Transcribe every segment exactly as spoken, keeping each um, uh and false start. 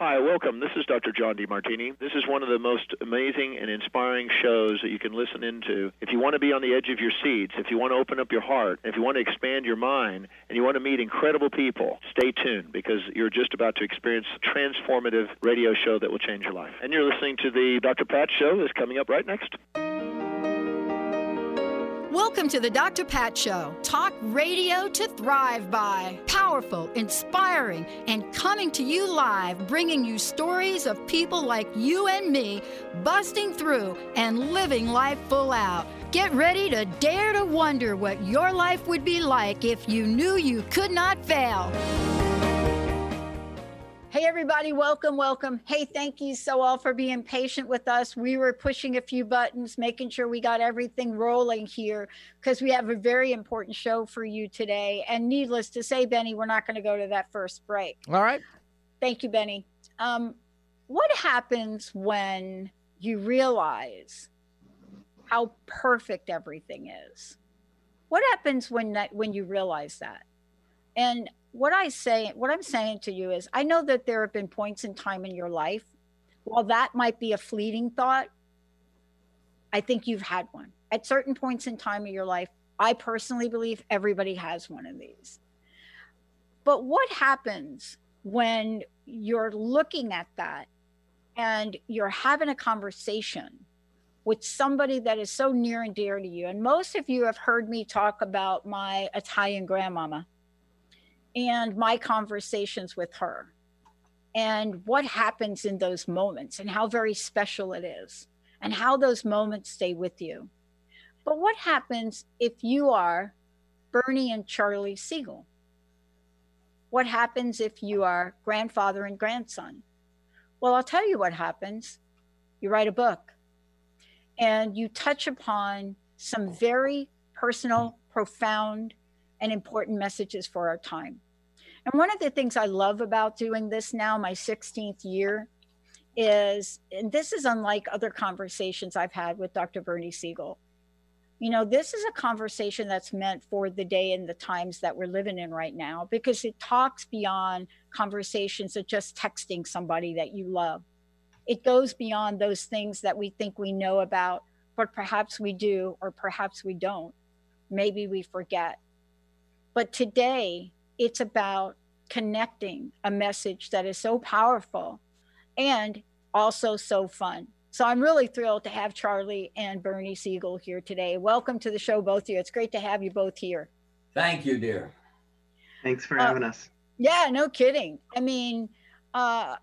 Hi, welcome. This is Doctor John DeMartini. This is one of the most amazing and inspiring shows that you can listen into. If you want to be on the edge of your seats, if you want to open up your heart, if you want to expand your mind, and you want to meet incredible people, stay tuned because you're just about to experience a transformative radio show that will change your life. And you're listening to the Doctor Pat Show that's coming up right next. Welcome to the Doctor Pat Show. Talk radio to thrive by. Powerful, inspiring, and coming to you live, bringing you stories of people like you and me busting through and living life full out. Get ready to dare to wonder what your life would be like if you knew you could not fail. Hey, everybody. Welcome, welcome. Hey, thank you so all for being patient with us. We were pushing a few buttons, making sure we got everything rolling here because we have a very important show for you today. And needless to say, Benny, we're not going to go to that first break. All right. Thank you, Benny. Um, what happens when you realize how perfect everything is? What happens when that, when you realize that? And What I say, what I'm saying to you is, I know that there have been points in time in your life, while that might be a fleeting thought, I think you've had one. At certain points in time in your life, I personally believe everybody has one of these. But what happens when you're looking at that and you're having a conversation with somebody that is so near and dear to you? And most of you have heard me talk about my Italian grandmama and my conversations with her and what happens in those moments and how very special it is and how those moments stay with you. But what happens if you are Bernie and Charlie Siegel? What happens if you are grandfather and grandson? Well, I'll tell you what happens. You write a book and you touch upon some very personal, profound, and important messages for our time. And one of the things I love about doing this now, my sixteenth year, is, and this is unlike other conversations I've had with Doctor Bernie Siegel. You know, this is a conversation that's meant for the day and the times that we're living in right now, because it talks beyond conversations of just texting somebody that you love. It goes beyond those things that we think we know about, but perhaps we do, or perhaps we don't. Maybe we forget. But today, it's about connecting a message that is so powerful and also so fun. So I'm really thrilled to have Charlie and Bernie Siegel here today. Welcome to the show, both of you. It's great to have you both here. Thank you, dear. Thanks for uh, having us. Yeah, no kidding. I mean, uh,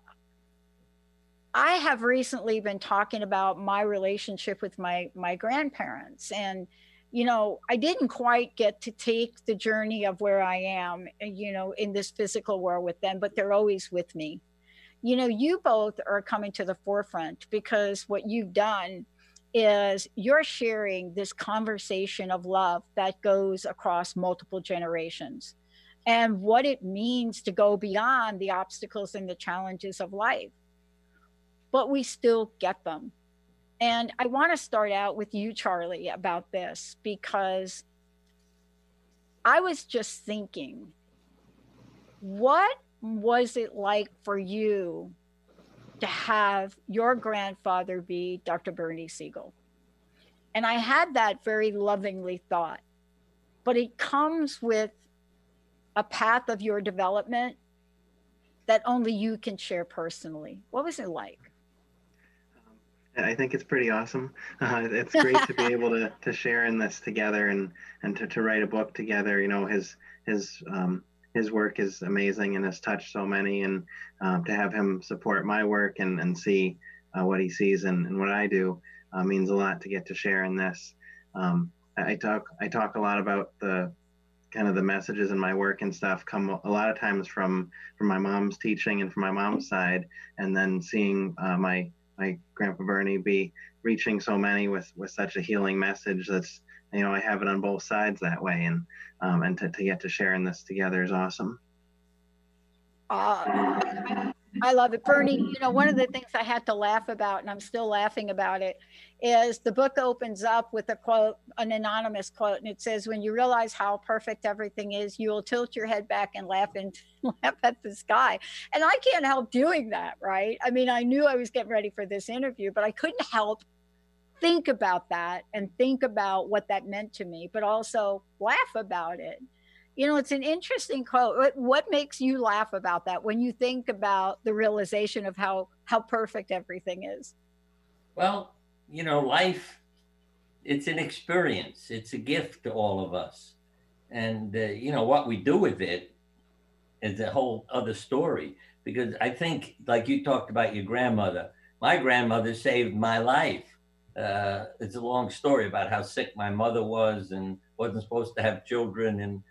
I have recently been talking about my relationship with my, my grandparents, and you know, I didn't quite get to take the journey of where I am, you know, in this physical world with them, but they're always with me. You know, you both are coming to the forefront because what you've done is you're sharing this conversation of love that goes across multiple generations and what it means to go beyond the obstacles and the challenges of life. But we still get them. And I want to start out with you, Charlie, about this, because I was just thinking, what was it like for you to have your grandfather be Doctor Bernie Siegel? And I had that very lovingly thought, but it comes with a path of your development that only you can share personally. What was it like? I think it's pretty awesome. Uh, it's great to be able to to share in this together and and to, to write a book together. You know, his his um, his work is amazing and has touched so many, and um, to have him support my work and and see uh, what he sees and, and what I do uh, means a lot to get to share in this. Um, I talk I talk a lot about the kind of the messages in my work and stuff come a lot of times from from my mom's teaching and from my mom's side, and then seeing uh, my my Grandpa Bernie be reaching so many with, with such a healing message. That's, you know, I have it on both sides that way. And, um, and to, to get to sharing this together is awesome. Uh, I love it. Bernie, you know, one of the things I had to laugh about, and I'm still laughing about it, is the book opens up with a quote, an anonymous quote, and it says, when you realize how perfect everything is, you will tilt your head back and laugh and laugh at the sky. And I can't help doing that, right? I mean, I knew I was getting ready for this interview, but I couldn't help think about that and think about what that meant to me, but also laugh about it. You know, it's an interesting quote. What, what makes you laugh about that when you think about the realization of how how perfect everything is? Well, you know, life, it's an experience. It's a gift to all of us. And, uh, you know, what we do with it is a whole other story. Because I think, like you talked about your grandmother, my grandmother saved my life. Uh, it's a long story about how sick my mother was and wasn't supposed to have children. And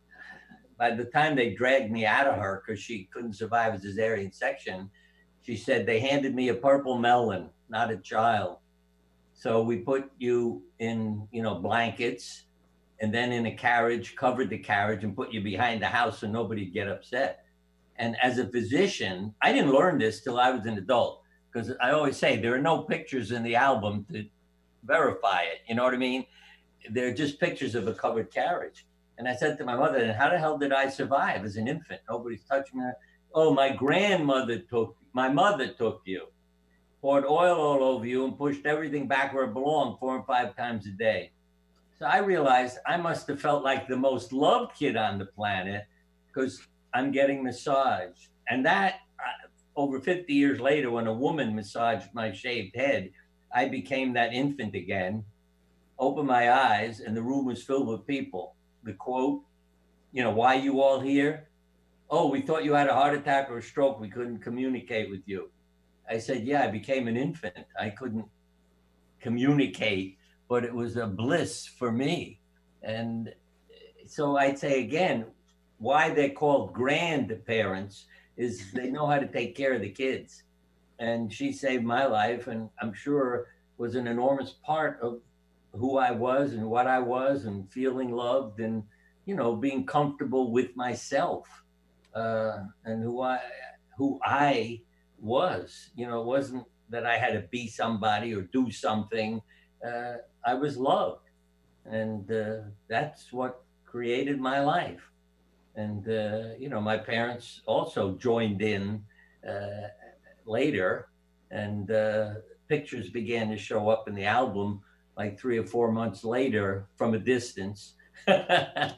by the time they dragged me out of her because she couldn't survive a cesarean section, she said, they handed me a purple melon, not a child. So we put you in, you know, blankets and then in a carriage, covered the carriage and put you behind the house so nobody'd get upset. And as a physician, I didn't learn this till I was an adult, because I always say there are no pictures in the album to verify it. You know what I mean? They're just pictures of a covered carriage. And I said to my mother, how the hell did I survive as an infant? Nobody's touched me. Oh, my grandmother took, my mother took you, poured oil all over you and pushed everything back where it belonged four and five times a day. So I realized I must have felt like the most loved kid on the planet because I'm getting massaged. And that, uh, over fifty years later, when a woman massaged my shaved head, I became that infant again, opened my eyes, and the room was filled with people. The quote, you know, why you all here? Oh, we thought you had a heart attack or a stroke. We couldn't communicate with you. I said, yeah, I became an infant. I couldn't communicate, but it was a bliss for me. And so I'd say again, why they're called grandparents is they know how to take care of the kids. And she saved my life, and I'm sure was an enormous part of who I was and what I was, and feeling loved, and, you know, being comfortable with myself, uh, and who I, who I was. You know, it wasn't that I had to be somebody or do something. Uh, I was loved, and uh, that's what created my life. And, uh, you know, my parents also joined in uh, later, and uh, pictures began to show up in the album like three or four months later from a distance. I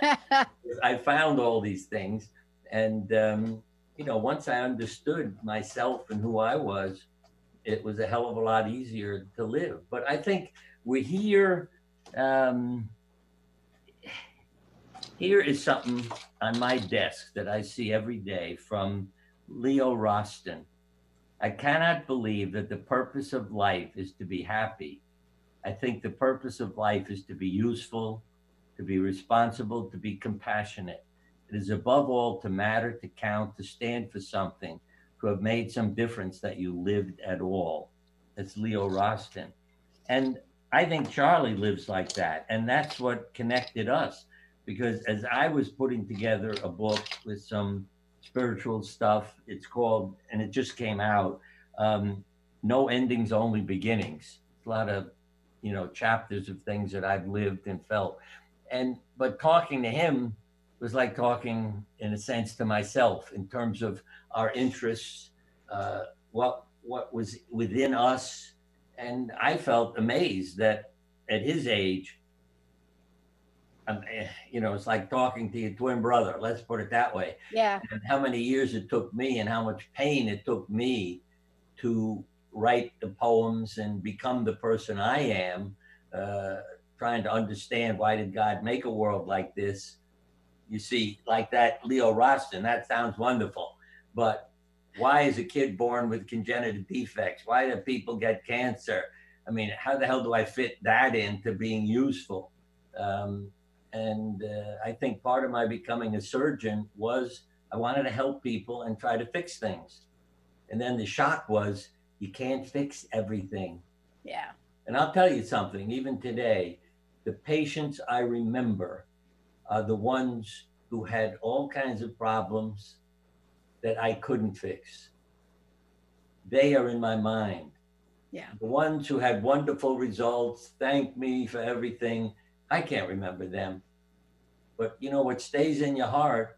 found all these things. And, um, you know, once I understood myself and who I was, it was a hell of a lot easier to live. But I think we're here. Um, here is something on my desk that I see every day from Leo Roston. I cannot believe that the purpose of life is to be happy. I think the purpose of life is to be useful, to be responsible, to be compassionate. It is above all to matter, to count, to stand for something, to have made some difference that you lived at all. That's Leo Roston. And I think Charlie lives like that. And that's what connected us. Because as I was putting together a book with some spiritual stuff, it's called, and it just came out, um, No Endings, Only Beginnings. It's a lot of, you know, chapters of things that I've lived and felt. And, but talking to him was like talking, in a sense, to myself in terms of our interests, uh, what, what was within us. And I felt amazed that at his age, um, you know, it's like talking to your twin brother, let's put it that way. Yeah. And how many years it took me and how much pain it took me to write the poems and become the person I am, uh, trying to understand why did God make a world like this? You see, like that Leo Roston, that sounds wonderful, but why is a kid born with congenital defects? Why do people get cancer? I mean, how the hell do I fit that into being useful? Um, and uh, I think part of my becoming a surgeon was I wanted to help people and try to fix things. And then the shock was, you can't fix everything. Yeah. And I'll tell you something, even today, the patients I remember are the ones who had all kinds of problems, that I couldn't fix. They are in my mind. Yeah. The ones who had wonderful results, thank me for everything. I can't remember them. But you know, what stays in your heart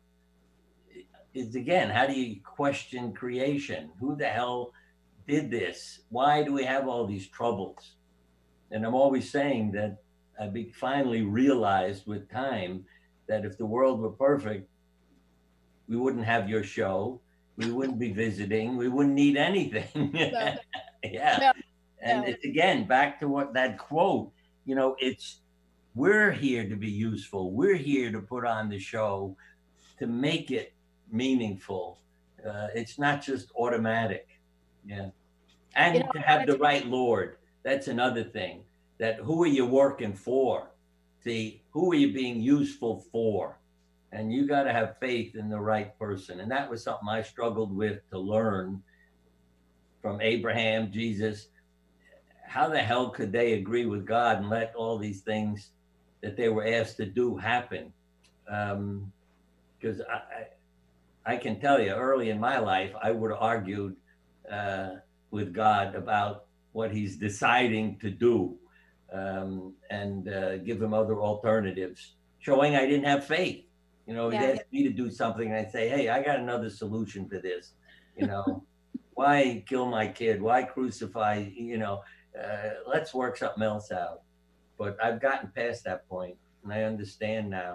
is, again, how do you question creation? Who the hell did this? Why do we have all these troubles? And I'm always saying that I be finally realized with time that if the world were perfect, we wouldn't have your show. We wouldn't be visiting. We wouldn't need anything. No. Yeah. No. And No. it's, again, back to what that quote, you know, it's, we're here to be useful. We're here to put on the show to make it meaningful. Uh, it's not just automatic. Yeah. And You know, to have the that's- right Lord. That's another thing. That who are you working for? See, who are you being useful for? And you got to have faith in the right person. And that was something I struggled with to learn from Abraham, Jesus. How the hell could they agree with God and let all these things that they were asked to do happen? Um, because I, I, I can tell you, early in my life, I would have argued uh, with God about what he's deciding to do, um, and uh, give him other alternatives, showing I didn't have faith. You know, he'd Yeah. ask me to do something and I'd say, hey, I got another solution for this. You know, why kill my kid? Why crucify, you know, uh, let's work something else out. But I've gotten past that point and I understand now.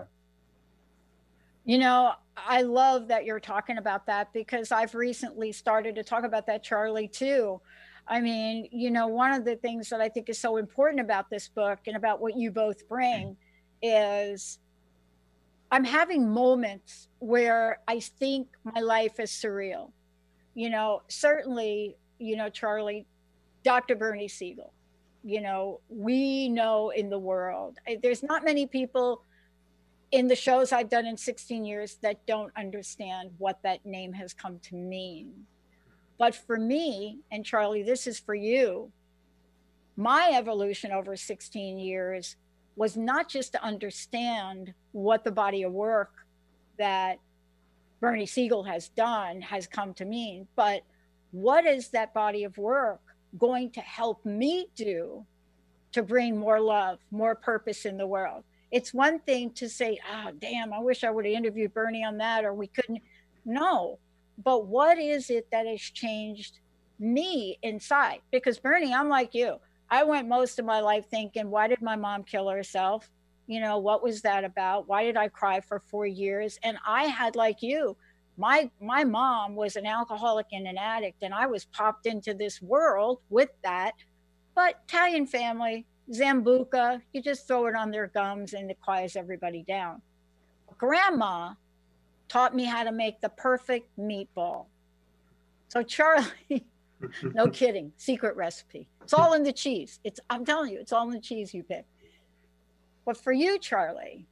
You know, I love that you're talking about that, because I've recently started to talk about that, Charlie, too. I mean, you know, one of the things that I think is so important about this book and about what you both bring is I'm having moments where I think my life is surreal. You know, certainly, you know, Charlie, Doctor Bernie Siegel, you know, we know in the world, there's not many people in the shows I've done in sixteen years that don't understand what that name has come to mean. But for me, and Charlie, this is for you, my evolution over sixteen years was not just to understand what the body of work that Bernie Siegel has done has come to mean, but what is that body of work going to help me do to bring more love, more purpose in the world? It's one thing to say, oh, damn, I wish I would have interviewed Bernie on that, or we couldn't. No, but what is it that has changed me inside? Because Bernie, I'm like you. I went most of my life thinking, why did my mom kill herself? You know, what was that about? Why did I cry for four years? And I had, like you, my my mom was an alcoholic and an addict, and I was popped into this world with that. But Italian family, Zambuca, you just throw it on their gums and it quiets everybody down. Grandma taught me how to make the perfect meatball. So Charlie, no kidding, secret recipe. It's all in the cheese. It's, I'm telling you, it's all in the cheese you pick. But for you, Charlie,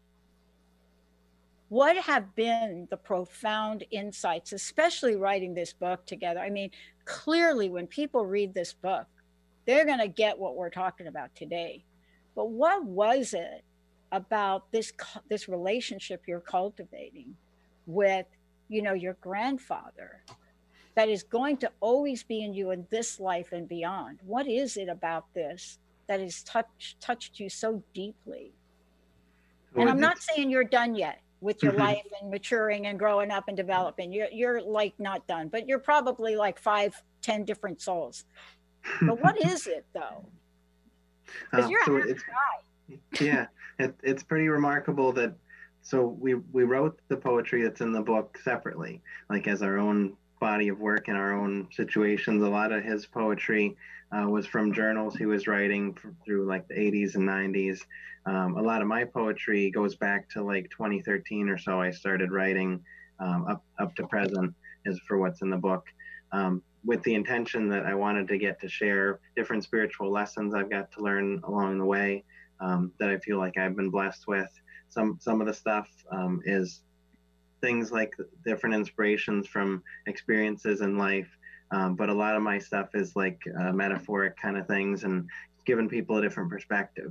what have been the profound insights, especially writing this book together? I mean, clearly when people read this book, they're going to get what we're talking about today. But what was it about this this relationship you're cultivating with, you know, your grandfather that is going to always be in you in this life and beyond? What is it about this that has touched touched you so deeply? And I'm not saying you're done yet with your life and maturing and growing up and developing. You're you're like not done, but you're probably like five, ten different souls. But what is it though? Because Uh, you're so a happy it's, guy. yeah, it, it's pretty remarkable that, so we, we wrote the poetry that's in the book separately, like as our own body of work in our own situations. A lot of his poetry uh, was from journals he was writing for, through like the eighties and nineties. Um, a lot of my poetry goes back to like twenty thirteen or so. I started writing um, up, up to present is for what's in the book. Um, with the intention that I wanted to get to share different spiritual lessons I've got to learn along the way, um, that I feel like I've been blessed with. Some some of the stuff um, is things like different inspirations from experiences in life, um, but a lot of my stuff is like uh, metaphoric kind of things and giving people a different perspective.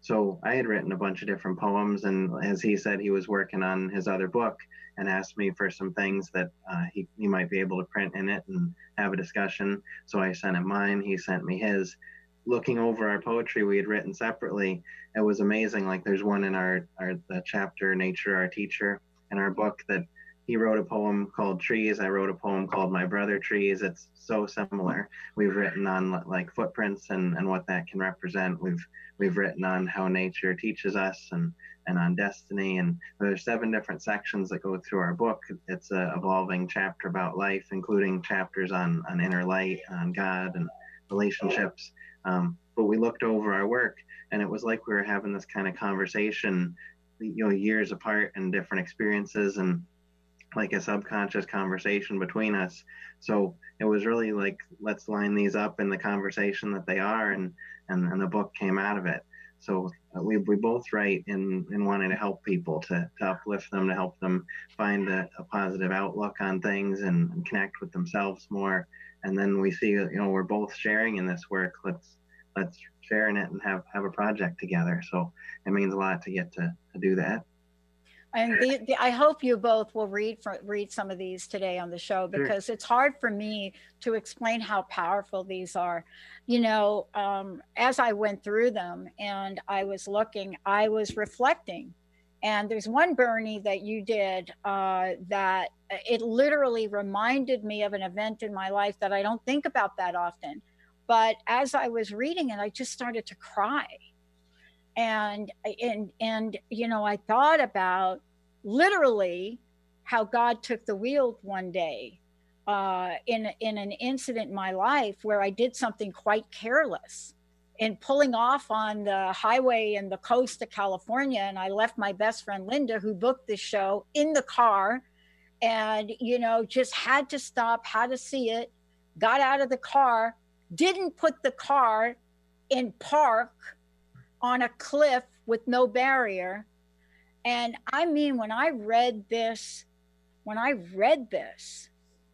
So I had written a bunch of different poems, and as he said, he was working on his other book and asked me for some things that uh, he, he might be able to print in it and have a discussion. So I sent him mine, he sent me his. Looking over our poetry we had written separately, it was amazing. Like there's one in our, our the chapter, Nature, Our Teacher, in our book that he wrote a poem called Trees. I wrote a poem called My Brother Trees. It's so similar. We've written on like footprints and, and what that can represent. We've we've written on how nature teaches us and and on destiny. And there's seven different sections that go through our book. It's a evolving chapter about life, including chapters on on inner light, on God and relationships. Um, but we looked over our work, and it was like we were having this kind of conversation, you know, years apart and different experiences, and like a subconscious conversation between us. So it was really like, let's line these up in the conversation that they are, and and, and the book came out of it. So uh, we we both write in in wanting to help people, to, to uplift them, to help them find a, a positive outlook on things and, and connect with themselves more. And then we see, you know, we're both sharing in this work. Let's let's share in it and have have a project together. So it means a lot to get to to do that. And the, the, I hope you both will read for, read some of these today on the show, because sure. It's hard for me to explain how powerful these are. You know, um, as I went through them and I was looking, I was reflecting. And there's one, Bernie, that you did uh, that it literally reminded me of an event in my life that I don't think about that often. But as I was reading it, I just started to cry. And, and, and, you know, I thought about literally how God took the wheel one day uh, in, in an incident in my life where I did something quite careless in pulling off on the highway in the coast of California. And I left my best friend, Linda, who booked this show, in the car, and, you know, just had to stop, had to see it, got out of the car, didn't put the car in park on a cliff with no barrier. And I mean, when I read this, when I read this,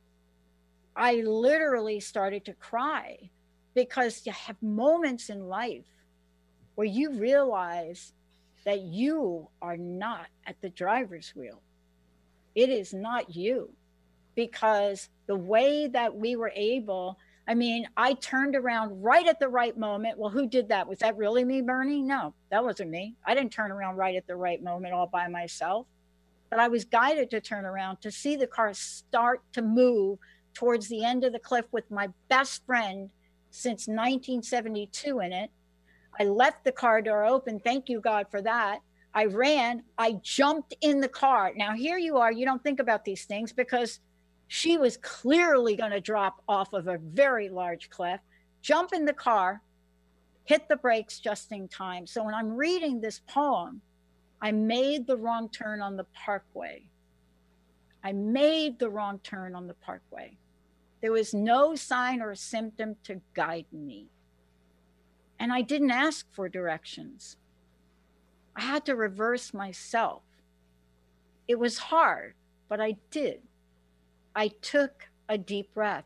I literally started to cry, because you have moments in life where you realize that you are not at the driver's wheel. It is not you, because the way that we were able, I mean, I turned around right at the right moment. Well, who did that? Was that really me, Bernie? No, that wasn't me. I didn't turn around right at the right moment all by myself, but I was guided to turn around to see the car start to move towards the end of the cliff with my best friend since nineteen seventy-two in it. I left the car door open. Thank you, God, for that. I ran, I jumped in the car. Now here you are, you don't think about these things, because she was clearly going to drop off of a very large cliff. Jump in the car, hit the brakes just in time. So when I'm reading this poem, I made the wrong turn on the parkway. I made the wrong turn on the parkway. There was no sign or symptom to guide me. And I didn't ask for directions. I had to reverse myself. It was hard, but I did. I took a deep breath.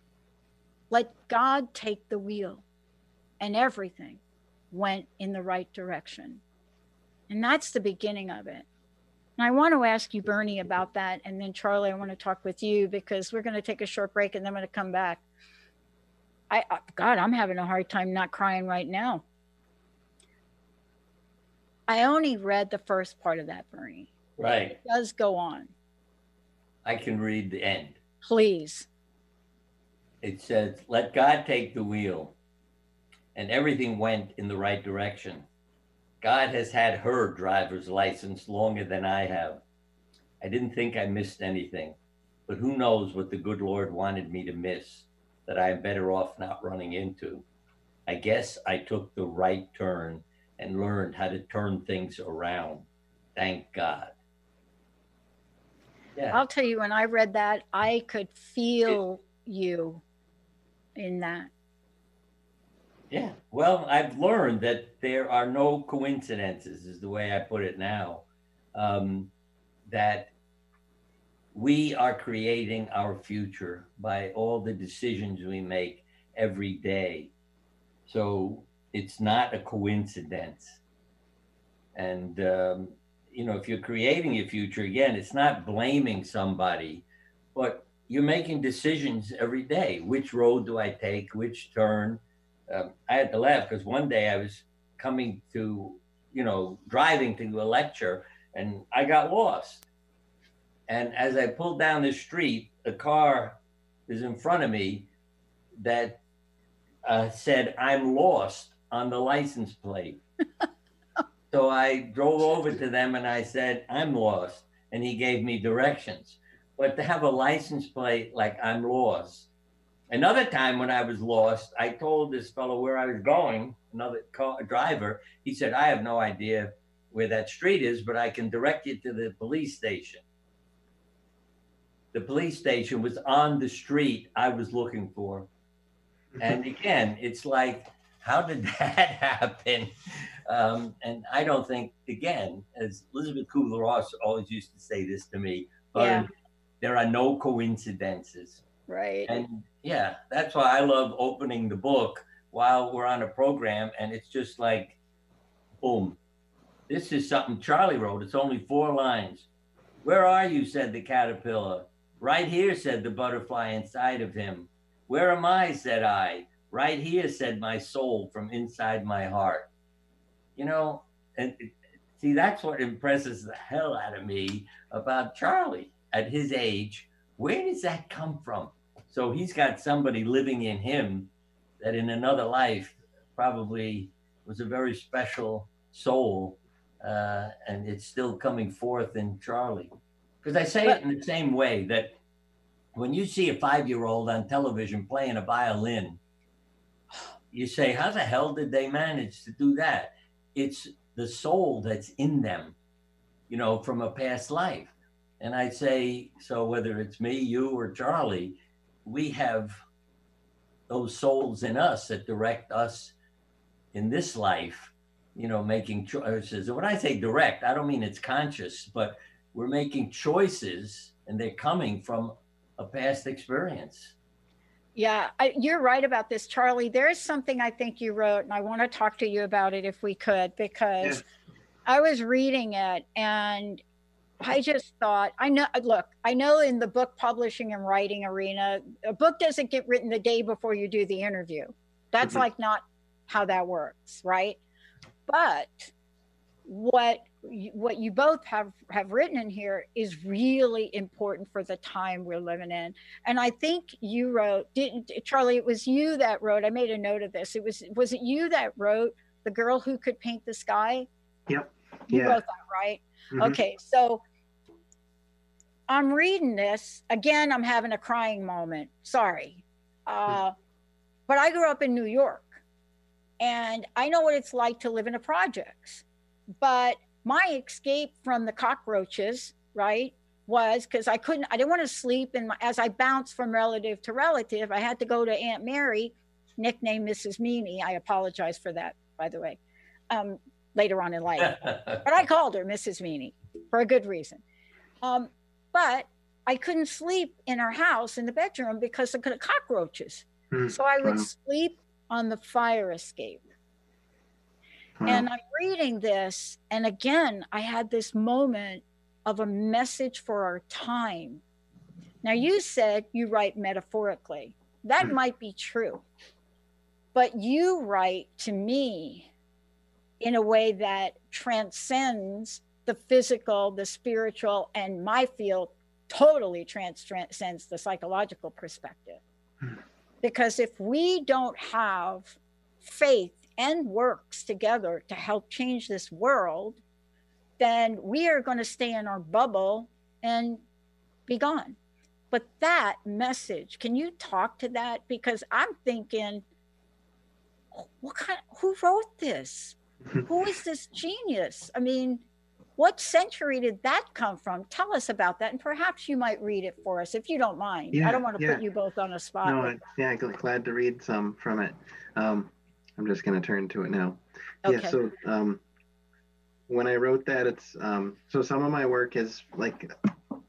Let God take the wheel, and everything went in the right direction. And that's the beginning of it. And I want to ask you, Bernie, about that. And then Charlie, I want to talk with you, because we're going to take a short break and then I'm going to come back. I, God, I'm having a hard time not crying right now. I only read the first part of that, Bernie. Right. It does go on. I can read the end. Please. It says, let God take the wheel, and everything went in the right direction. God has had her driver's license longer than I have. I didn't think I missed anything, but who knows what the good Lord wanted me to miss that I am better off not running into. I guess I took the right turn and learned how to turn things around. Thank God. Yeah. I'll tell you, when I read that, I could feel it, you in that. Yeah, well, I've learned that there are no coincidences, is the way I put it now. Um, that we are creating our future by all the decisions we make every day. So it's not a coincidence And, um, you know, if you're creating your future, again, it's not blaming somebody, but you're making decisions every day. Which road do I take? Which turn? Um, I had to laugh because one day I was coming to, you know, driving to a lecture and I got lost. And as I pulled down the street, a car is in front of me that uh, said, "I'm lost" on the license plate. So I drove over to them and I said, "I'm lost." And he gave me directions. But to have a license plate like "I'm lost." Another time when I was lost, I told this fellow where I was going, another car, driver. He said, "I have no idea where that street is, but I can direct you to the police station." The police station was on the street I was looking for. And again, it's like, how did that happen? Um, and I don't think, again, as Elizabeth Kubler-Ross always used to say this to me, Yeah. there are no coincidences. Right. And yeah, that's why I love opening the book while we're on a program. And it's just like, boom, this is something Charlie wrote. It's only four lines. "Where are you?" said the caterpillar. "Right here," said the butterfly inside of him. "Where am I?" said I. "Right here," said my soul from inside my heart. You know, and see, that's what impresses the hell out of me about Charlie at his age. Where does that come from? So he's got somebody living in him that in another life probably was a very special soul, uh, and it's still coming forth in Charlie. Because I say But- it in the same way that when you see a five-year-old on television playing a violin, you say, how the hell did they manage to do that? It's the soul that's in them, you know, from a past life. And I say, so whether it's me, you, or Charlie, we have those souls in us that direct us in this life, you know, making choices. And when I say direct, I don't mean it's conscious, but we're making choices and they're coming from a past experience. Yeah, I, you're right about this, Charlie. There is something I think you wrote, and I want to talk to you about it if we could, because Yeah. I was reading it and I just thought, I know, look, I know in the book publishing and writing arena, a book doesn't get written the day before you do the interview. That's Mhm. like not how that works, right? But what what you both have have written in here is really important for the time we're living in. And I think you wrote, didn't Charlie, it was you that wrote, I made a note of this, it was was it you that wrote The Girl Who Could Paint the Sky? Yep. You Yeah. wrote that, right? Mhm. Okay, so I'm reading this again, I'm having a crying moment, sorry. Uh, but I grew up in New York and I know what it's like to live in the projects. But my escape from the cockroaches, right, was because I couldn't, I didn't want to sleep. And as I bounced from relative to relative, I had to go to Aunt Mary, nicknamed Missus Meany. I apologize for that, by the way, um, later on in life. But I called her Missus Meany for a good reason. Um, but I couldn't sleep in our house in the bedroom because of the cockroaches. Mhm. So I would Wow. sleep on the fire escape. Wow. And I'm reading this, and again, I had this moment of a message for our time. Now, you said you write metaphorically. That Mhm. might be true. But you write to me in a way that transcends the physical, the spiritual, and my field totally transcends the psychological perspective. Mhm. Because if we don't have faith and works together to help change this world, then we are going to stay in our bubble and be gone. But that message, can you talk to that? Because I'm thinking, what kind, who wrote this? Who is this genius? I mean, what century did that come from? Tell us about that. And perhaps you might read it for us if you don't mind. Yeah, I don't want to yeah. put you both on a spot. No, like I, yeah, gl- glad to read some from it. Um, I'm just going to turn to it now. Okay. Yeah, so um, when I wrote that, it's um, so some of my work is like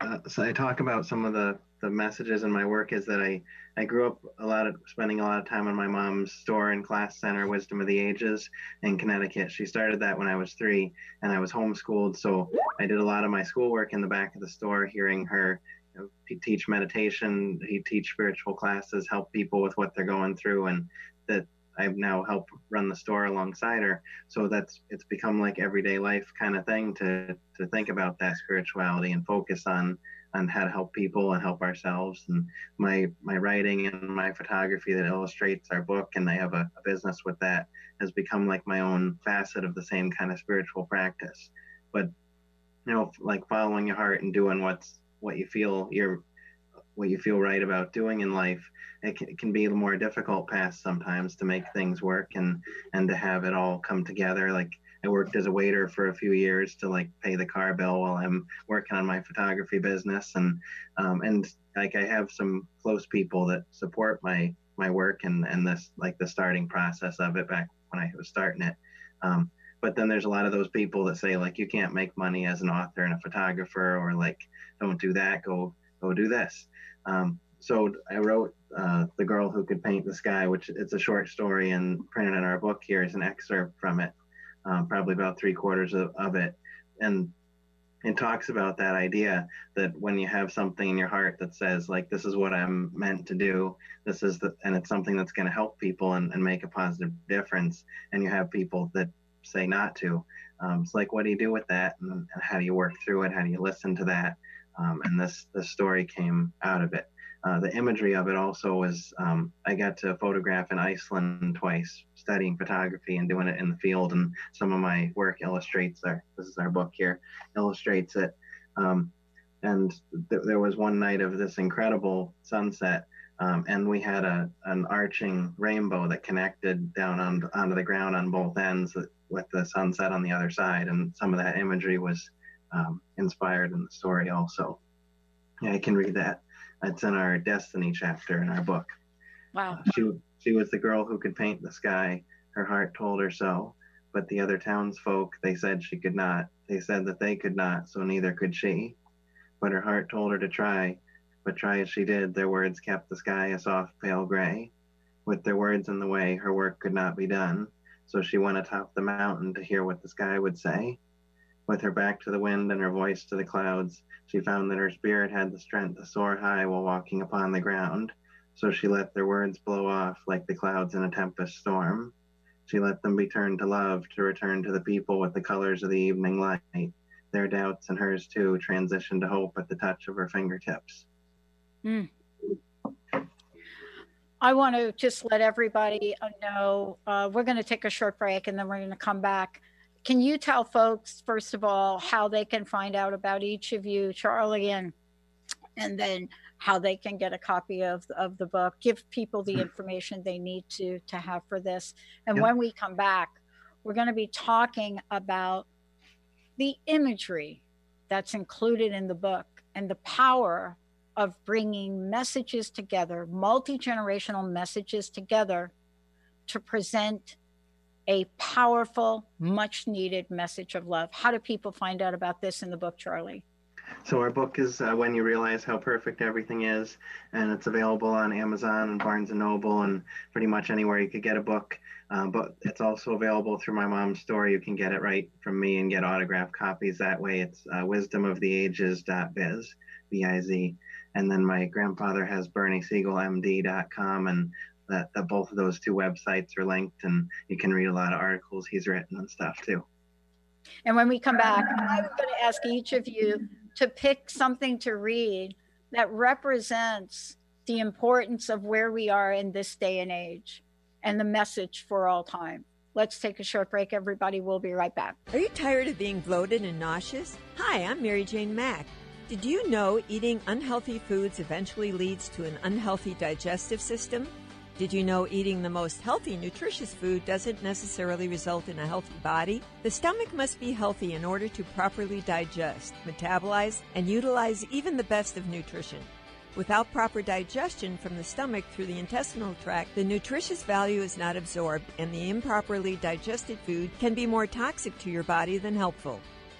uh, so I talk about some of the, the messages in my work is that I, I grew up a lot of spending a lot of time in my mom's store and class center, Wisdom of the Ages in Connecticut. She started that when I was three and I was homeschooled. So I did a lot of my schoolwork in the back of the store, hearing her you know, teach meditation, he teach spiritual classes, help people with what they're going through. And that I've now helped run the store alongside her. So that's, it's become like everyday life kind of thing to, to think about that spirituality and focus on, on how to help people and help ourselves. And my, my writing and my photography that illustrates our book, and I have a, a business with that, has become like my own facet of the same kind of spiritual practice. But, you know, like following your heart and doing what's, what you feel you're, what you feel right about doing in life, it can, it can be a more difficult path sometimes to make things work and and to have it all come together. Like I worked as a waiter for a few years to like pay the car bill while I'm working on my photography business, and um, and like I have some close people that support my my work and and this like the starting process of it back when I was starting it. Um, but then there's a lot of those people that say like you can't make money as an author and a photographer, or like don't do that, go go do this. Um, so I wrote uh, The Girl Who Could Paint the Sky, which it's a short story and printed in our book here is an excerpt from it, um, probably about three quarters of, of it. And it talks about that idea that when you have something in your heart that says like, this is what I'm meant to do, this is the, and it's something that's going to help people and, and make a positive difference. And you have people that say not to. Um, it's like, what do you do with that? And, and how do you work through it? How do you listen to that? Um, and this, this story came out of it. Uh, the imagery of it also was, um, I got to photograph in Iceland twice, studying photography and doing it in the field. And some of my work illustrates our, this is our book here, illustrates it. Um, and th- there was one night of this incredible sunset. Um, and we had a, an arching rainbow that connected down on, onto the ground on both ends with the sunset on the other side. And some of that imagery was Um, inspired in the story also. Yeah, I can read that. It's in our Destiny chapter in our book. Wow. Uh, she, she was the girl who could paint the sky. Her heart told her so. But the other townsfolk, they said she could not. They said that they could not, so neither could she. But her heart told her to try. But try as she did, their words kept the sky a soft pale gray. With their words in the way, her work could not be done. So she went atop the mountain to hear what the sky would say. With her back to the wind and her voice to the clouds, she found that her spirit had the strength to soar high while walking upon the ground. So she let their words blow off like the clouds in a tempest storm. She let them be turned to love, to return to the people with the colors of the evening light. Their doubts and hers too transitioned to hope at the touch of her fingertips. Mm. I want to just let everybody know, uh, we're going to take a short break and then we're going to come back. Can you tell folks, first of all, how they can find out about each of you, Charlie, and and then how they can get a copy of, of the book, give people the information they need to, to have for this. And yep. When we come back, we're going to be talking about the imagery that's included in the book and the power of bringing messages together, multi-generational messages together to present a powerful, much needed message of love. How do people find out about this in the book, Charlie? So our book is uh, When You Realize How Perfect Everything Is, and it's available on Amazon and Barnes and Noble and pretty much anywhere you could get a book. Um, but it's also available through my mom's store. You can get it right from me and get autographed copies that way. It's uh, wisdom of the ages dot biz, B I Z. And then my grandfather has Bernie Siegel M D dot com, and that, that both of those two websites are linked, and you can read a lot of articles he's written and stuff too. And when we come back, I'm going to ask each of you to pick something to read that represents the importance of where we are in this day and age and the message for all time. Let's take a short break, everybody. We'll be right back. Are you tired of being bloated and nauseous? Hi, I'm Mary Jane Mack. Did you know eating unhealthy foods eventually leads to an unhealthy digestive system? Did you know eating the most healthy, nutritious food doesn't necessarily result in a healthy body? The stomach must be healthy in order to properly digest, metabolize, and utilize even the best of nutrition. Without proper digestion from the stomach through the intestinal tract, the nutritious value is not absorbed, and the improperly digested food can be more toxic to your body than helpful.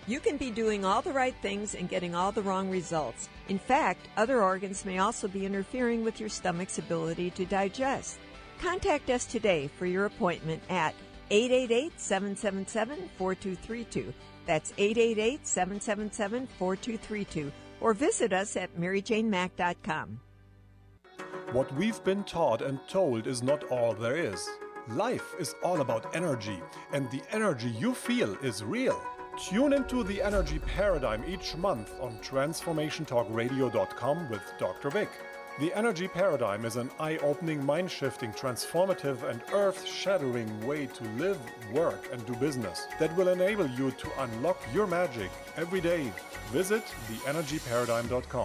You can be doing all the right things and getting all the wrong results. In fact, other organs may also be interfering with your stomach's ability to digest. Contact us today for your appointment at eight eight eight, seven seven seven, four two three two. That's eight eight eight, seven seven seven, four two three two. Or visit us at mary jane mack dot com. What we've been taught and told is not all there is. Life is all about energy, and the energy you feel is real. Tune into the Energy Paradigm each month on transformation talk radio dot com with Doctor Vic. The Energy Paradigm is an eye-opening, mind-shifting, transformative, and earth-shattering way to live, work, and do business that will enable you to unlock your magic every day. Visit the energy paradigm dot com.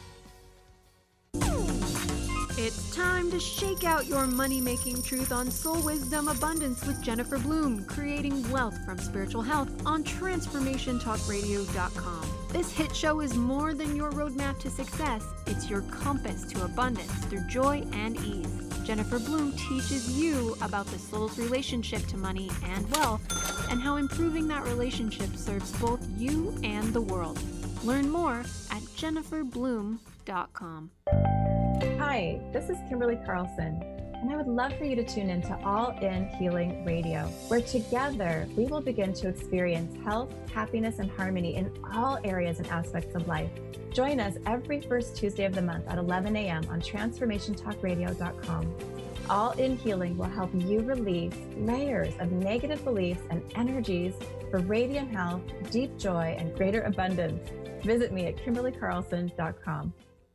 It's time to shake out your money-making truth on Soul Wisdom Abundance with Jennifer Bloom, creating wealth from spiritual health on transformation talk radio dot com. This hit show is more than your roadmap to success. It's your compass to abundance through joy and ease. Jennifer Bloom teaches you about the soul's relationship to money and wealth and how improving that relationship serves both you and the world. Learn more at jennifer bloom dot com. Hi, this is Kimberly Carlson, and I would love for you to tune into All In Healing Radio, where together we will begin to experience health, happiness, and harmony in all areas and aspects of life. Join us every first Tuesday of the month at eleven a.m. on transformation talk radio dot com. All In Healing will help you release layers of negative beliefs and energies for radiant health, deep joy, and greater abundance. Visit me at kimberly carlson dot com.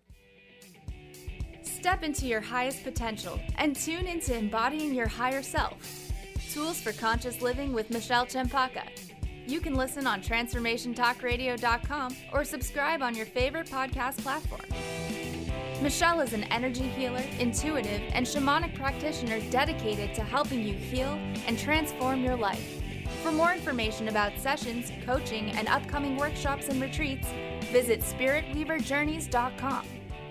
Step into your highest potential and tune into embodying your higher self. Tools for Conscious Living with Michelle Chempaka. You can listen on transformation talk radio dot com or subscribe on your favorite podcast platform. Michelle is an energy healer, intuitive, and shamanic practitioner dedicated to helping you heal and transform your life. For more information about sessions, coaching, and upcoming workshops and retreats, visit spirit weaver journeys dot com.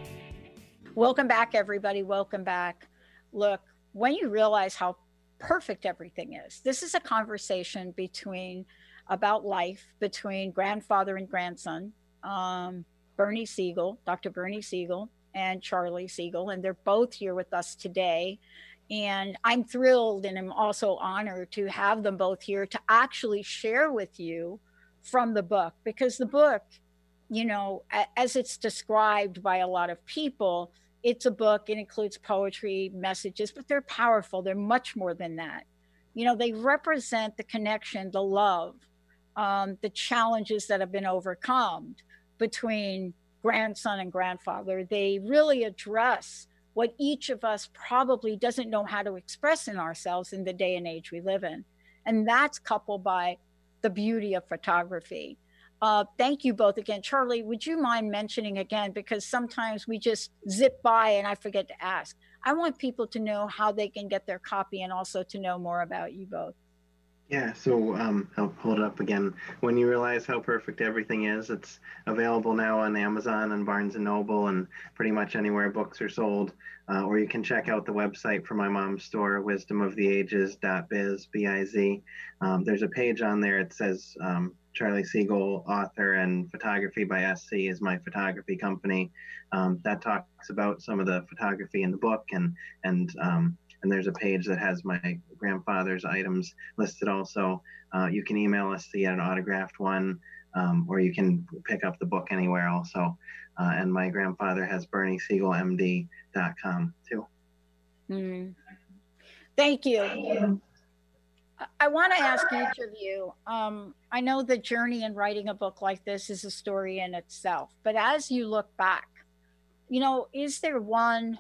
Welcome back, everybody. Welcome back. Look, when you realize how perfect everything is, this is a conversation between about life between grandfather and grandson, um, Bernie Siegel, Doctor Bernie Siegel, and Charlie Siegel, and they're both here with us today. And I'm thrilled and I'm also honored to have them both here to actually share with you from the book, because the book, you know, as it's described by a lot of people, it's a book. It includes poetry, messages, but they're powerful. They're much more than that. You know, they represent the connection, the love, um, the challenges that have been overcome between grandson and grandfather. They really address what each of us probably doesn't know how to express in ourselves in the day and age we live in. And that's coupled by the beauty of photography. Uh, thank you both again. Charlie, would you mind mentioning again, because sometimes we just zip by and I forget to ask. I want people to know how they can get their copy and also to know more about you both. Yeah, so um, I'll hold it up again. When you realize how perfect everything is, it's available now on Amazon and Barnes and Noble and pretty much anywhere books are sold. Uh, or you can check out the website for my mom's store, wisdom of the ages dot biz, B I Z. Um, there's a page on there. It says um, Charlie Siegel, author, and photography by S C is my photography company. Um, that talks about some of the photography in the book, and and um, and there's a page that has my grandfather's items listed also. Uh, you can email us to get an autographed one, um, or you can pick up the book anywhere also. Uh, and my grandfather has bernie siegel m d dot com too. Mm. Thank you. I want to ask each of you, um, I know the journey in writing a book like this is a story in itself, but as you look back, you know, is there one,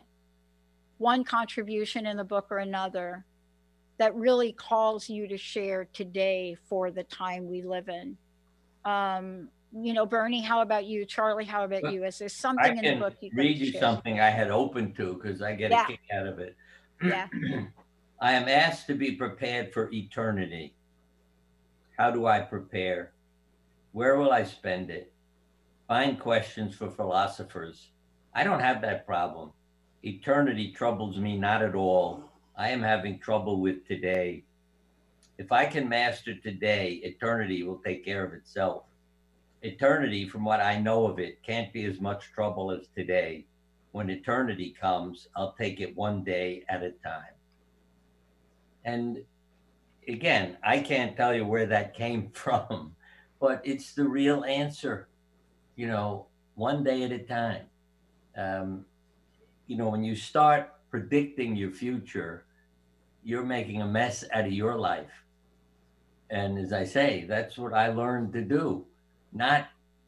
one contribution in the book or another that really calls you to share today for the time we live in? Um, you know, Bernie, how about you? Charlie, how about you? Is there something in the book you can read you share? something I had opened to because I get Yeah. a kick out of it. Yeah. I am asked to be prepared for eternity. How do I prepare? Where will I spend it? Find questions for philosophers. I don't have that problem. Eternity troubles me not at all. I am having trouble with today. If I can master today, eternity will take care of itself. eternity, from what I know of it, can't be as much trouble as today. When eternity comes, I'll take it one day at a time. And again, I can't tell you where that came from, but it's the real answer. You know, one day at a time. Um, you know, when you start predicting your future, you're making a mess out of your life. And as I say, that's what I learned to do, not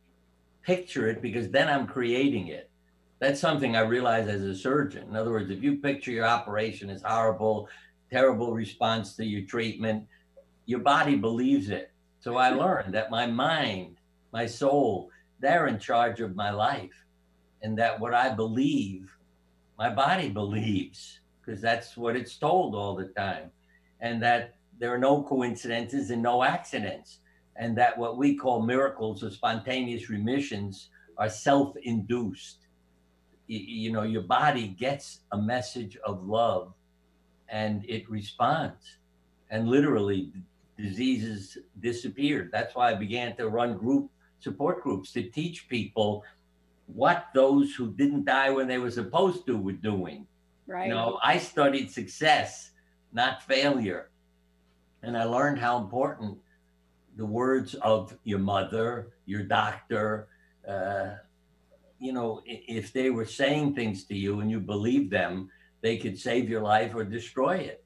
picture it, because then I'm creating it. That's something I realized as a surgeon. In other words, if you picture your operation as horrible, terrible response to your treatment, your body believes it. So I learned that my mind, my soul, they're in charge of my life, and that what I believe, my body believes, because that's what it's told all the time, and that there are no coincidences and no accidents, and that what we call miracles or spontaneous remissions are self-induced. You, you know, your body gets a message of love and it responds, and literally diseases disappeared. That's why I began to run group support groups to teach people what those who didn't die when they were supposed to were doing. Right. You know, I studied success, not failure. And I learned how important the words of your mother, your doctor, uh, you know, if they were saying things to you and you believed them, they could save your life or destroy it.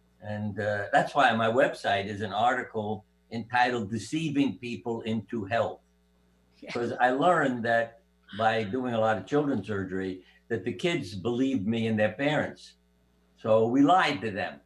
And uh, that's why on my website is an article entitled Deceiving People into Health. Because I learned that by doing a lot of children's surgery, that the kids believed me and their parents. So we lied to them.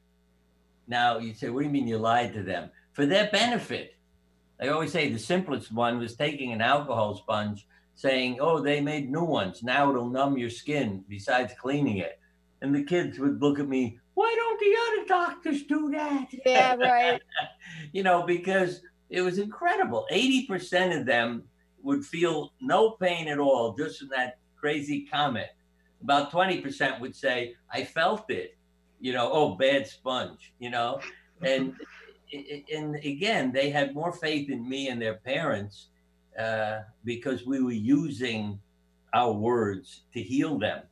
Now you say, what do you mean you lied to them? For their benefit. I always say the simplest one was taking an alcohol sponge, saying, oh, they made new ones. Now it'll numb your skin besides cleaning it. And the kids would look at me, why don't the other doctors do that? Yeah, right. You know, because it was incredible. eighty percent of them would feel no pain at all, just from that crazy comment. About twenty percent would say, I felt it, you know, oh, bad sponge, you know? And, and again, they had more faith in me and their parents uh, because we were using our words to heal them.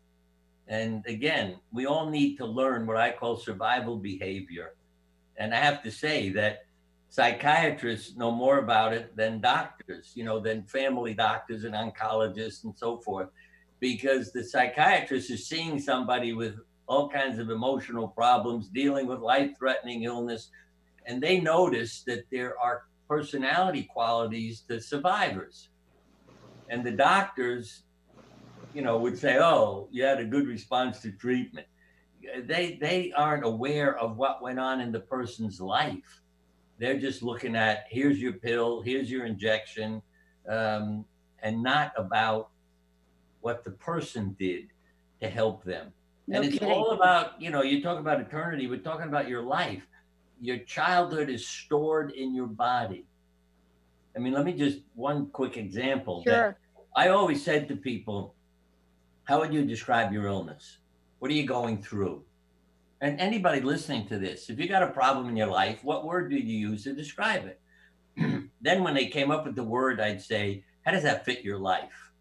And again, we all need to learn what I call survival behavior. And I have to say that psychiatrists know more about it than doctors, you know, than family doctors and oncologists and so forth, because the psychiatrist is seeing somebody with all kinds of emotional problems, dealing with life-threatening illness, and they notice that there are personality qualities to survivors. And the doctors, you know, would say, oh, you had a good response to treatment. They, they aren't aware of what went on in the person's life. They're just looking at, here's your pill, here's your injection, um, and not about what the person did to help them. No and it's kidding. all about, you know, you talk about eternity, we're talking about your life. Your childhood is stored in your body. I mean, let me just, one quick example. Sure. That I always said to people, how would you describe your illness? What are you going through? And anybody listening to this, if you got a problem in your life, what word do you use to describe it? Then when they came up with the word, I'd say, how does that fit your life?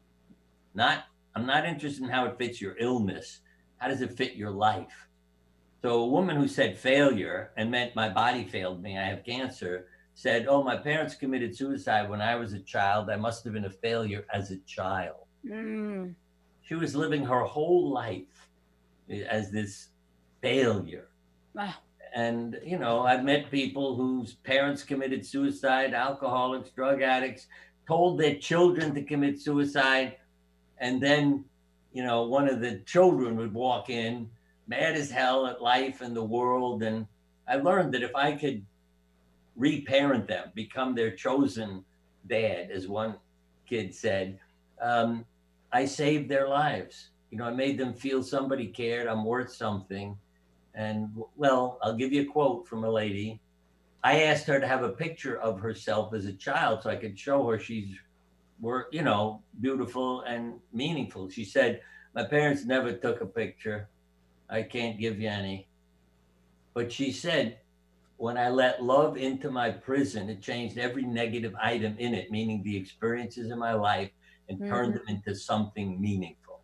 Not, I'm not interested in how it fits your illness. How does it fit your life? So a woman who said failure and meant my body failed me, I have cancer, said, oh, my parents committed suicide when I was a child. I must have been a failure as a child. Mm. She was living her whole life as this failure. Wow. And, you know, I've met people whose parents committed suicide, alcoholics, drug addicts, told their children to commit suicide. And then, you know, one of the children would walk in mad as hell at life and the world. And I learned that if I could reparent them, become their chosen dad, as one kid said, um, I saved their lives. You know, I made them feel somebody cared, I'm worth something. And well, I'll give you a quote from a lady. I asked her to have a picture of herself as a child so I could show her she's, you know, beautiful and meaningful. She said, my parents never took a picture. I can't give you any. But she said, When I let love into my prison, it changed every negative item in it, meaning the experiences in my life, and mm-hmm. turned them into something meaningful.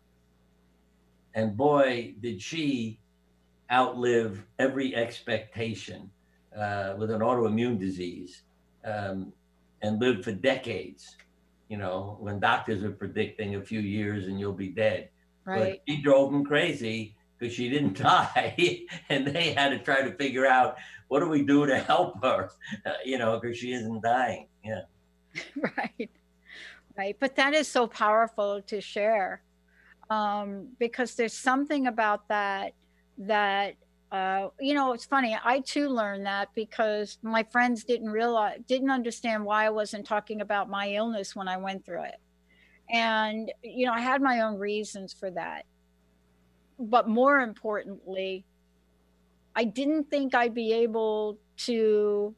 And boy, did she outlive every expectation uh, with an autoimmune disease um, and lived for decades, you know, when doctors are predicting a few years and you'll be dead. Right. But she drove them crazy because she didn't die. And they had to try to figure out, what do we do to help her, uh, you know, because she isn't dying. Yeah. Right. Right. But that is so powerful to share um, because there's something about that, that, uh, you know, it's funny. I too learned that because my friends didn't realize, didn't understand why I wasn't talking about my illness when I went through it. And, you know, I had my own reasons for that. But more importantly, I didn't think I'd be able to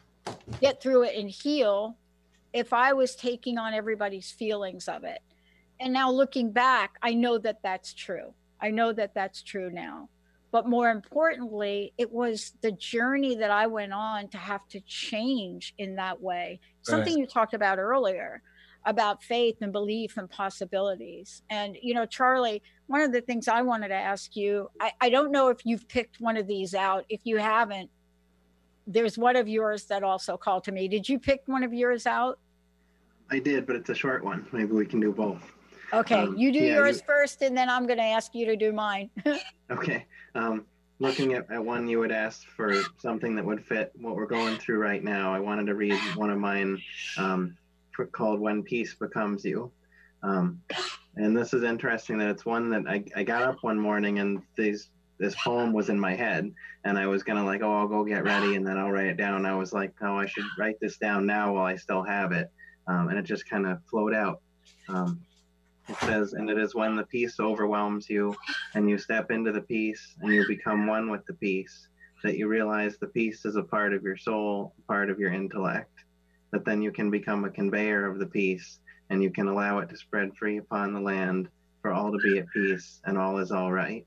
get through it and heal if I was taking on everybody's feelings of it. And now looking back, I know that that's true. I know that that's true now. But more importantly, it was the journey that I went on to have to change in that way. Something right. you talked about earlier about faith and belief and possibilities. And, you know, Charlie, one of the things I wanted to ask you, I, I don't know if you've picked one of these out. If you haven't, there's one of yours that also called to me. Did you pick one of yours out? I did, but it's a short one. Maybe we can do both. Okay, um, you do yeah, yours you... first, and then I'm going to ask you to do mine. Okay. Um, looking at, at one you had asked for something that would fit what we're going through right now, I wanted to read one of mine um, called When Peace Becomes You. Um, and this is interesting that it's one that I, I got up one morning and these this poem was in my head, and I was gonna like, oh, I'll go get ready and then I'll write it down. I was like, no, I should write this down now while I still have it. Um, and it just kind of flowed out. Um, it says, and it is when the peace overwhelms you and you step into the peace and you become one with the peace, that you realize the peace is a part of your soul, a part of your intellect, that then you can become a conveyor of the peace and you can allow it to spread free upon the land for all to be at peace and all is all right.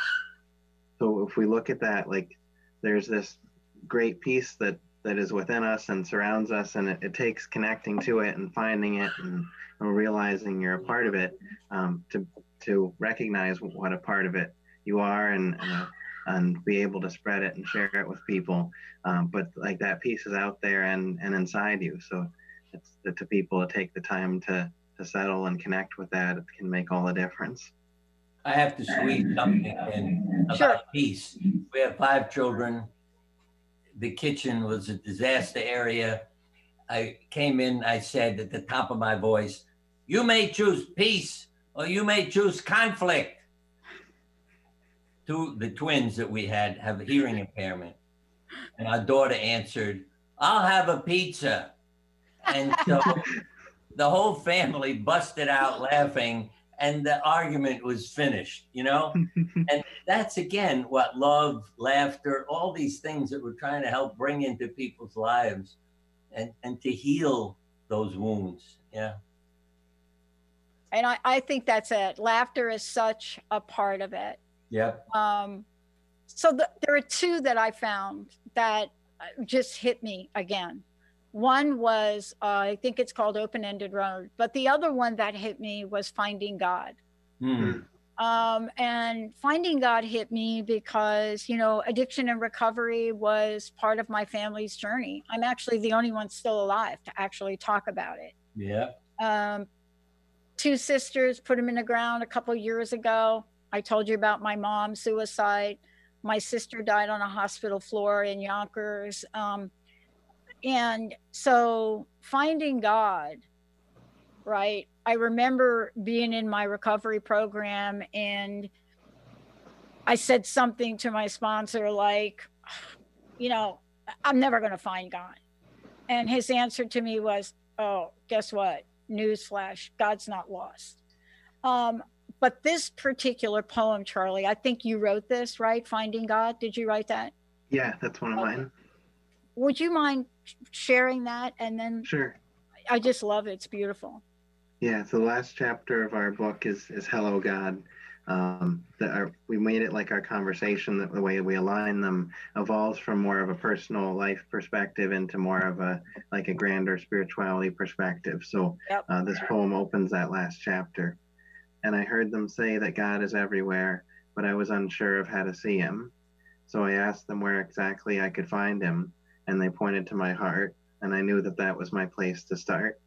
So if we look at that, like there's this great peace that, that is within us and surrounds us, and it, it takes connecting to it and finding it and, and realizing you're a part of it um, to to recognize what a part of it you are and uh, and be able to spread it and share it with people. Um, but like that peace is out there and, and inside you. So it's the, to people to take the time to, to settle and connect with that, it can make all the difference. I have to squeeze something in about sure. peace. We have five children. The kitchen was a disaster area. I came in, I said at the top of my voice, you may choose peace or you may choose conflict. Two, the twins that we had have a hearing impairment. And our daughter answered, I'll have a pizza. And so the whole family busted out laughing and the argument was finished, you know? And that's, again, what love, laughter, all these things that we're trying to help bring into people's lives and, and to heal those wounds, yeah. And I, I think that's it. Laughter is such a part of it. Yep. Um, so the, there are two that I found that just hit me again. One was, uh, I think it's called Open-Ended Road, but the other one that hit me was Finding God. Mm-hmm. Um, and Finding God hit me because, you know, addiction and recovery was part of my family's journey. I'm actually the only one still alive to actually talk about it. Yeah. Um, two sisters put them in the ground a couple of years ago. I told you about my mom's suicide. My sister died on a hospital floor in Yonkers. Um, And so Finding God, right? I remember being in my recovery program and I said something to my sponsor like, you know, I'm never going to find God. And his answer to me was, oh, guess what? Newsflash, God's not lost. Um, but this particular poem, Charlie, I think you wrote this, right? Finding God. Did you write that? Yeah, that's one of okay. mine. Would you mind sharing that? And then sure. I just love it. It's beautiful. Yeah. So the last chapter of our book is, is Hello, God. Um, that our, we made it like our conversation, that the way we align them evolves from more of a personal life perspective into more of a like a grander spirituality perspective. So Yep. uh, this poem opens that last chapter. And I heard them say that God is everywhere, but I was unsure of how to see him. So I asked them where exactly I could find him, and they pointed to my heart, and I knew that that was my place to start.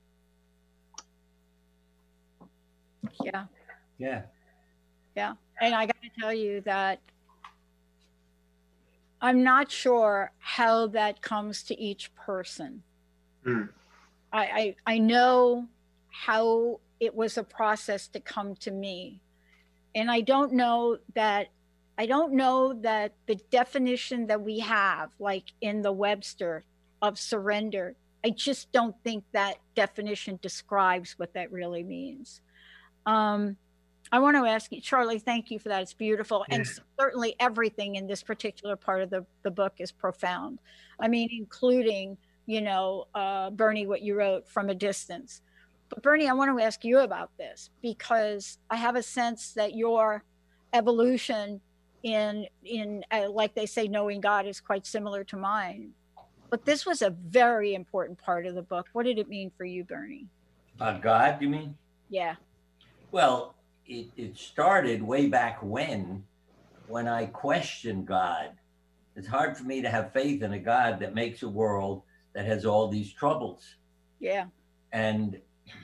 Yeah. Yeah. Yeah. And I got to tell you that I'm not sure how that comes to each person. Mm. I, I, I know how it was a process to come to me. And I don't know that, I don't know that the definition that we have, like in the Webster of surrender, I just don't think that definition describes what that really means. Um, I want to ask you, Charlie, thank you for that. It's beautiful. Yeah. And certainly everything in this particular part of the, the book is profound. I mean, including, you know, uh, Bernie, what you wrote From a Distance. But Bernie, I want to ask you about this, because I have a sense that your evolution in, in uh, like they say, knowing God is quite similar to mine. But this was a very important part of the book. What did it mean for you, Bernie? About God, you mean? Yeah. Well, it, it started way back when, when I questioned God. It's hard for me to have faith in a God that makes a world that has all these troubles. Yeah. And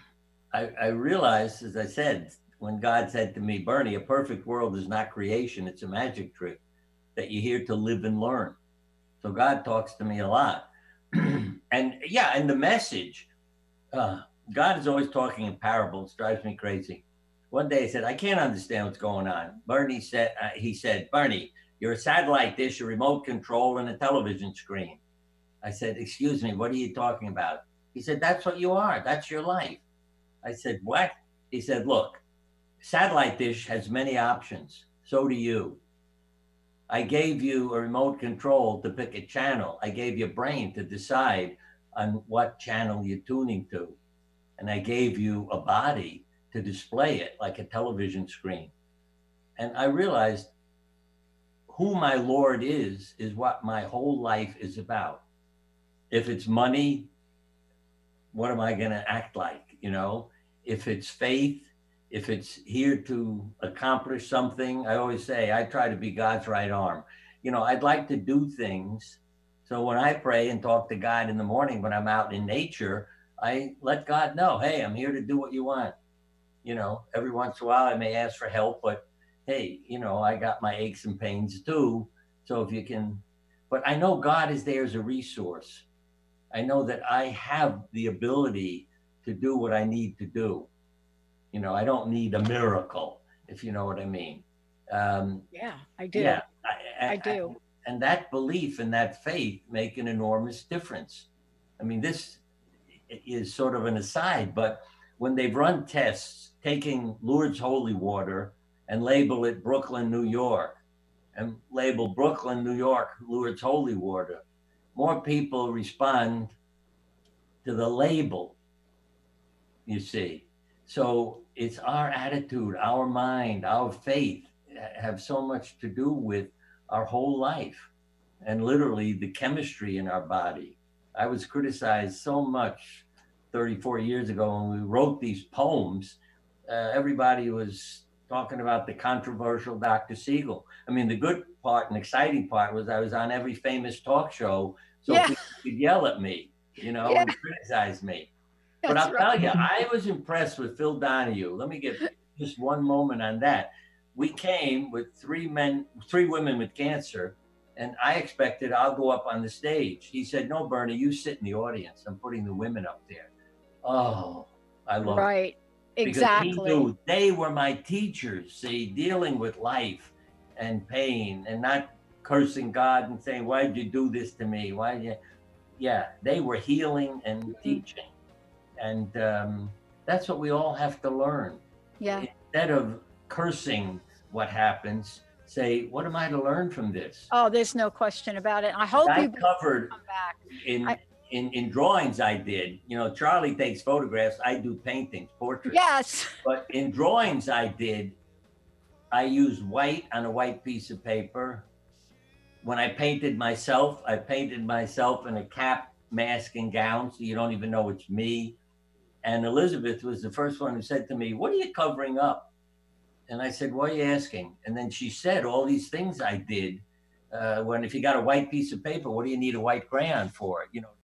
I, I realized, as I said, when God said to me, Bernie, a perfect world is not creation, it's a magic trick that you're here to live and learn. So God talks to me a lot. And yeah, and the message, uh, God is always talking in parables, drives me crazy. One day I said, I can't understand what's going on. Bernie said, uh, he said, Bernie, you're a satellite dish, a remote control, and a television screen. I said, excuse me, what are you talking about? He said, that's what you are. That's your life. I said, what? He said, look, satellite dish has many options. So do you. I gave you a remote control to pick a channel. I gave you a brain to decide on what channel you're tuning to. And I gave you a body to display it like a television screen. And I realized who my Lord is, is what my whole life is about. If it's money, what am I gonna act like, you know? If it's faith, if it's here to accomplish something, I always say, I try to be God's right arm. You know, I'd like to do things. So when I pray and talk to God in the morning, when I'm out in nature, I let God know, hey, I'm here to do what you want. You know, every once in a while I may ask for help, but hey, you know, I got my aches and pains too. So if you can, but I know God is there as a resource. I know that I have the ability to do what I need to do. You know, I don't need a miracle, if you know what I mean. Um, yeah, I do. Yeah, I, I, I do. I, and that belief and that faith make an enormous difference. I mean, this is sort of an aside, but when they've run tests taking Lourdes holy water and label it Brooklyn, New York, and label Brooklyn, New York, Lourdes holy water, more people respond to the label, you see. So it's our attitude, our mind, our faith have so much to do with our whole life and literally the chemistry in our body. I was criticized so much thirty-four years ago when we wrote these poems. Uh, everybody was talking about the controversial Doctor Siegel. I mean, the good part and exciting part was I was on every famous talk show, so Yeah. people could yell at me, you know, Yeah. and criticize me. But That's I'll right. tell you, I was impressed with Phil Donahue. Let me get just one moment on that. We came with three men, three women with cancer, and I expected I'll go up on the stage. He said, no, Bernie, you sit in the audience. I'm putting the women up there. Oh, I love it. Right. Because Exactly. he knew they were my teachers, see, dealing with life and pain and not cursing God and saying, why did you do this to me? Why did you? Yeah, they were healing and Mm-hmm. teaching. And um, that's what we all have to learn. Yeah. Instead of cursing what happens, say, what am I to learn from this? Oh, there's no question about it. I hope I you covered come back. in, I- in in drawings I did. You know, Charlie takes photographs. I do paintings, portraits. Yes. But in drawings I did, I used white on a white piece of paper. When I painted myself, I painted myself in a cap, mask, and gown, so you don't even know it's me. And Elizabeth was the first one who said to me, "What are you covering up?" And I said, "Why are you asking?" And then she said all these things I did. Uh, when if you got a white piece of paper, what do you need a white crayon for? You know,